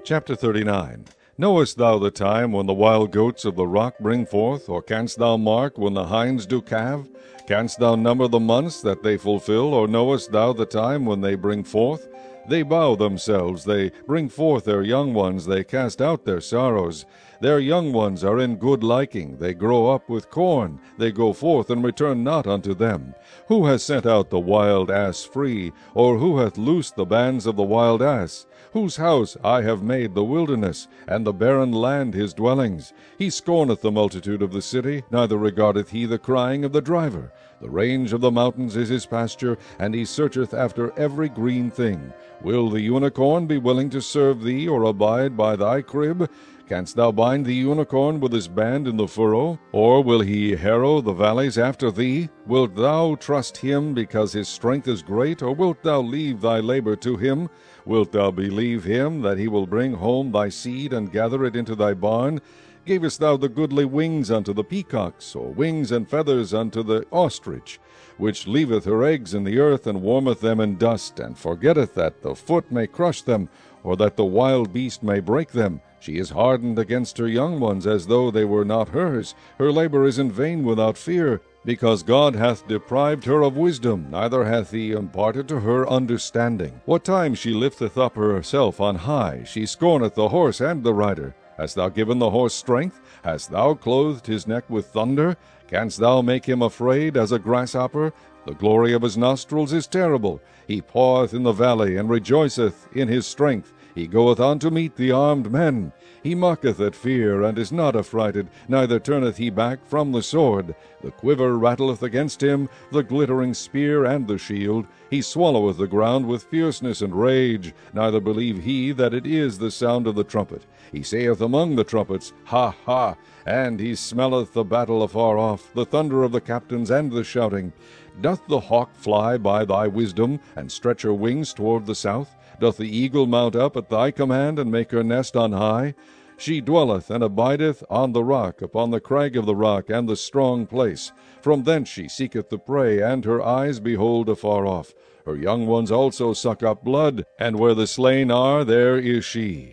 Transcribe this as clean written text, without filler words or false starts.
Chapter 39. Knowest thou the time when the wild goats of the rock bring forth, or canst thou mark when the hinds do calve? Canst thou number the months that they fulfill, or knowest thou the time when they bring forth? They bow themselves, they bring forth their young ones, they cast out their sorrows. Their young ones are in good liking, they grow up with corn, they go forth and return not unto them. Who has sent out the wild ass free, or who hath loosed the bands of the wild ass? Whose house I have made the wilderness, and the barren land his dwellings. He scorneth the multitude of the city, neither regardeth he the crying of the driver. The range of the mountains is his pasture, and he searcheth after every green thing. Will the unicorn be willing to serve thee, or abide by thy crib? Canst thou bind the unicorn with his band in the furrow? Or will he harrow the valleys after thee? Wilt thou trust him because his strength is great, or wilt thou leave thy labor to him? Wilt thou believe him that he will bring home thy seed and gather it into thy barn? Gavest thou the goodly wings unto the peacocks, or wings and feathers unto the ostrich, which leaveth her eggs in the earth, and warmeth them in dust, and forgetteth that the foot may crush them, or that the wild beast may break them? She is hardened against her young ones, as though they were not hers. Her labor is in vain without fear, because God hath deprived her of wisdom, neither hath he imparted to her understanding. What time she lifteth up herself on high, she scorneth the horse and the rider. Hast thou given the horse strength? Hast thou clothed his neck with thunder? Canst thou make him afraid as a grasshopper? The glory of his nostrils is terrible. He paweth in the valley, and rejoiceth in his strength. He goeth on to meet the armed men. He mocketh at fear, and is not affrighted, neither turneth he back from the sword. The quiver rattleth against him, the glittering spear and the shield. He swalloweth the ground with fierceness and rage, neither believe he that it is the sound of the trumpet. He saith among the trumpets, Ha, ha! And he smelleth the battle afar off, the thunder of the captains and the shouting. Doth the hawk fly by thy wisdom, and stretch her wings toward the south? Doth the eagle mount up at thy command, and make her nest on high? She dwelleth and abideth on the rock, upon the crag of the rock, and the strong place. From thence she seeketh the prey, and her eyes behold afar off. Her young ones also suck up blood, and where the slain are, there is she.